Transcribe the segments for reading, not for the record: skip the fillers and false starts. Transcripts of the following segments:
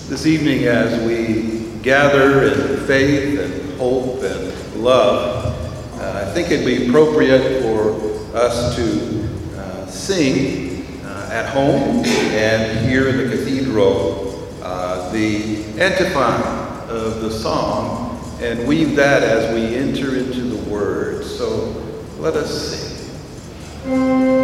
This evening, as we gather in faith and hope and love, I think it'd be appropriate for us to sing at home and here in the cathedral the antiphon of the song and weave that as we enter into the Word. So let us sing.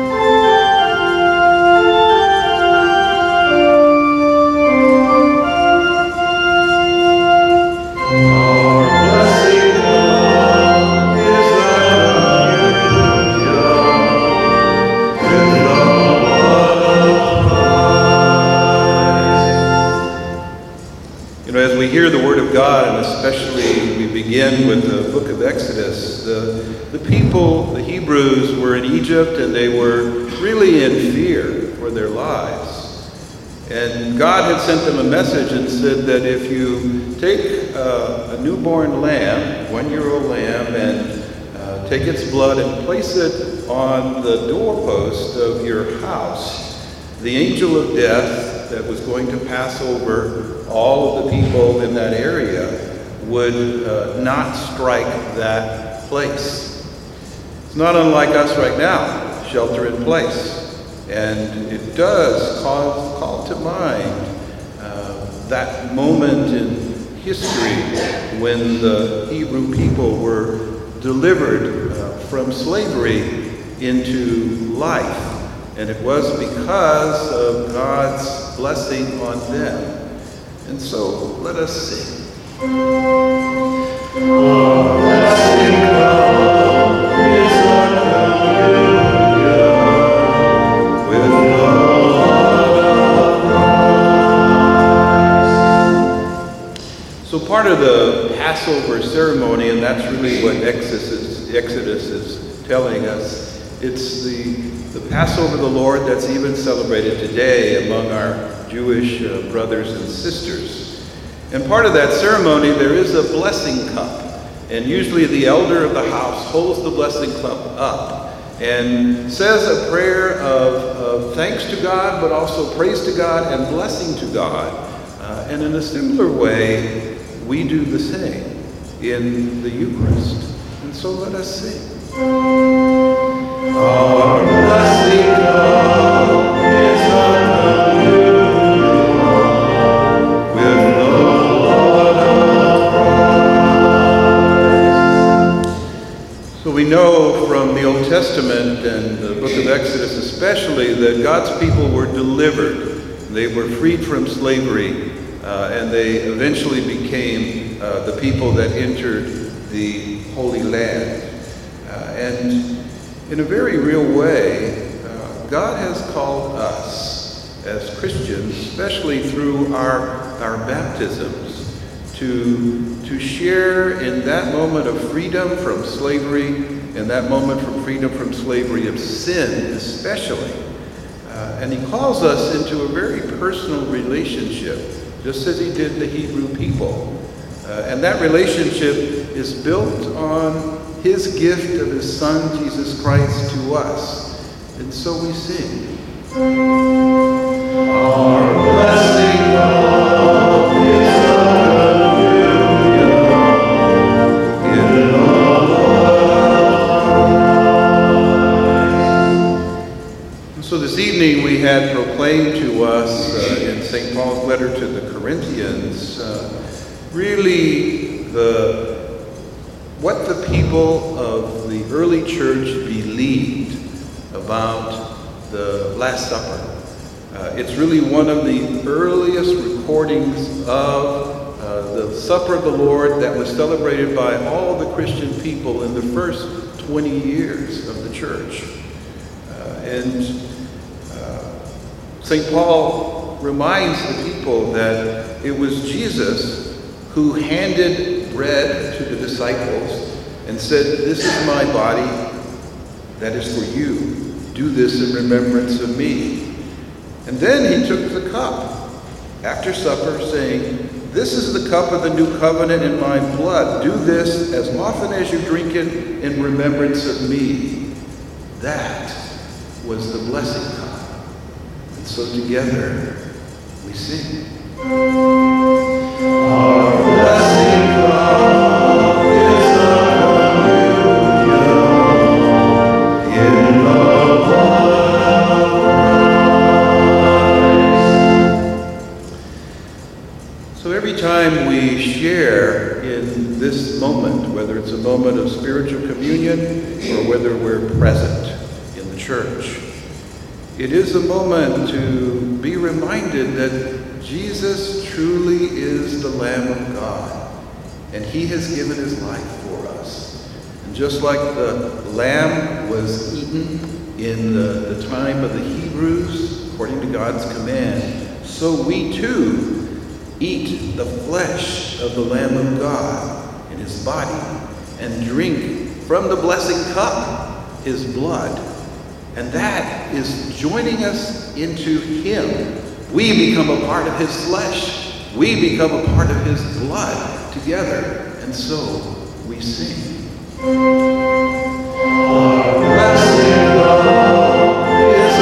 Hear the Word of God, and especially we begin with the book of Exodus. The people, the Hebrews, were in Egypt, and they were really in fear for their lives. And God had sent them a message and said that if you take a newborn lamb, 1-year-old lamb, and take its blood and place it on the doorpost of your house, the angel of death that was going to pass over all of the people in that area would not strike that place. It's not unlike us right now, shelter in place. And it does call to mind that moment in history when the Hebrew people were delivered from slavery into life. And it was because of God's blessing on them. And so, let us sing. Our blessing come is hallelujah, with the blood of Christ. So part of the Passover ceremony, and that's really what Exodus is telling us, it's the Passover of the Lord that's even celebrated today among our Jewish brothers and sisters. And part of that ceremony, there is a blessing cup. And usually the elder of the house holds the blessing cup up and says a prayer of thanks to God, but also praise to God and blessing to God. And in a similar way, we do the same in the Eucharist. And so let us sing. Our blessing cup is hallelujah, with the blood of Christ. So we know from the Old Testament and the book of Exodus especially that God's people were delivered. They were freed from slavery, and they eventually became the people that entered the Holy Land. And in a very real way, God has called us as Christians, especially through our baptisms, to share in that moment of freedom from slavery, and that moment from freedom from slavery of sin especially. And he calls us into a very personal relationship, just as he did the Hebrew people. And that relationship is built on his gift of his Son, Jesus Christ, to us. And so we sing. Our blessing cup is hallelujah, in the blood of Christ. So this evening we had proclaimed to us in St. Paul's letter to the Corinthians really what the people of the early church believed about the Last Supper. It's really one of the earliest recordings of the Supper of the Lord that was celebrated by all the Christian people in the first 20 years of the church. And St. Paul reminds the people that it was Jesus who handed bread to the disciples and said, "This is my body that is for you. Do this in remembrance of me." And then he took the cup after supper, saying, "This is the cup of the new covenant in my blood. Do this as often as you drink it in remembrance of me." That was the blessing cup. And so together we sing. every time we share in this moment, whether it's a moment of spiritual communion or whether we're present in the church, it is a moment to be reminded that Jesus truly is the Lamb of God, and he has given his life for us. And just like the lamb was eaten in the time of the Hebrews, according to God's command, so we too eat the flesh of the Lamb of God in his body and drink from the blessing cup his blood. And that is joining us into him. We become a part of his flesh. We become a part of his blood together. And so we sing. Our blessed love is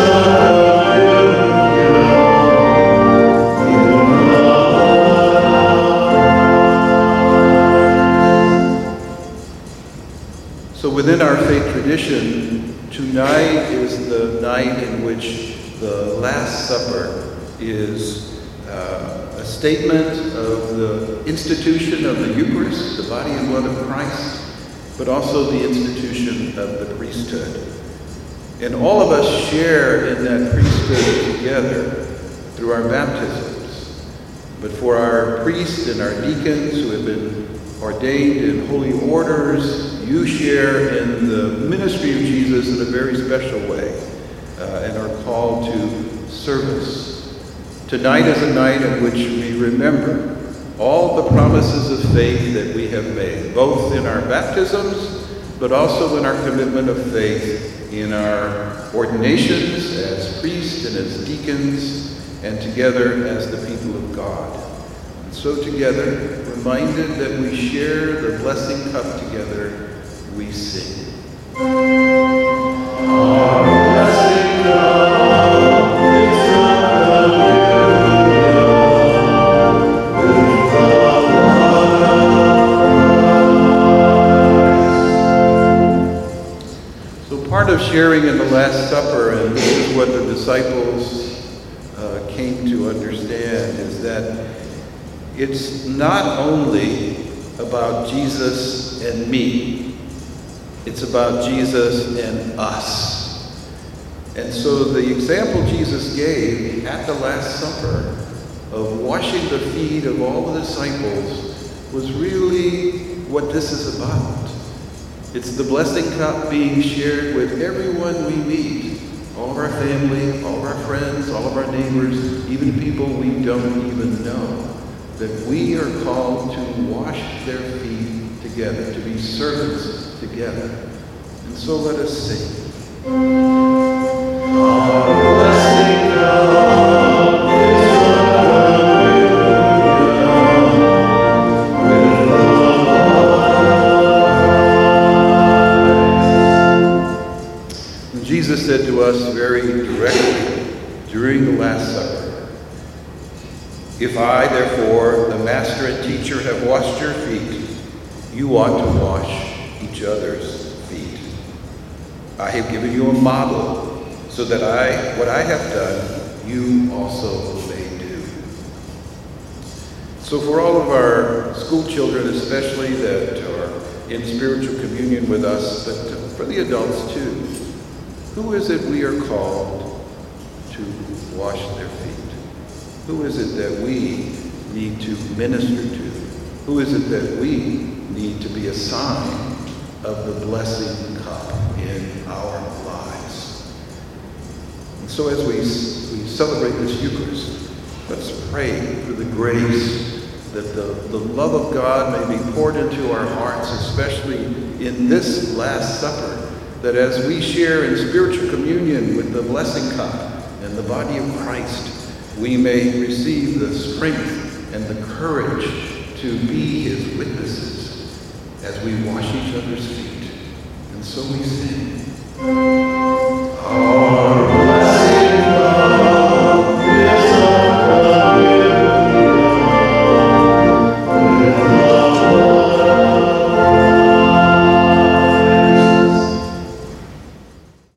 a So within our faith tradition, tonight is the night in which the Last Supper is a statement of the institution of the Eucharist, the body and blood of Christ, but also the institution of the priesthood. And all of us share in that priesthood together through our baptisms. But for our priests and our deacons who have been ordained in holy orders, you share in the ministry of Jesus in a very special way and are called to service. Tonight is a night in which we remember all the promises of faith that we have made, both in our baptisms, but also in our commitment of faith in our ordinations as priests and as deacons, and together as the people of God. And so together, reminded that we share the blessing cup together, we sing. Our blessing cup is part of sharing in the Last Supper, and this is what the disciples came to understand, is that it's not only about Jesus and me, it's about Jesus and us. And so the example Jesus gave at the Last Supper of washing the feet of all the disciples was really what this is about. It's the blessing cup being shared with everyone we meet, all of our family, all of our friends, all of our neighbors, even people we don't even know, that we are called to wash their feet together, to be servants together. And so let us sing. Our blessing cup is Jesus said to us very directly during the Last Supper, "If I, therefore, the master and teacher, have washed your feet, you ought to wash each other's feet. I have given you a model, so that what I have done, you also may do." So for all of our school children especially that are in spiritual communion with us, but for the adults too, who is it we are called to wash their feet? Who is it that we need to minister to? Who is it that we need to be a sign of the blessing cup in our lives? And so as we celebrate this Eucharist, let's pray for the grace that the love of God may be poured into our hearts, especially in this Last Supper, that as we share in spiritual communion with the blessing cup and the body of Christ, we may receive the strength and the courage to be his witnesses as we wash each other's feet. And so we sing. Our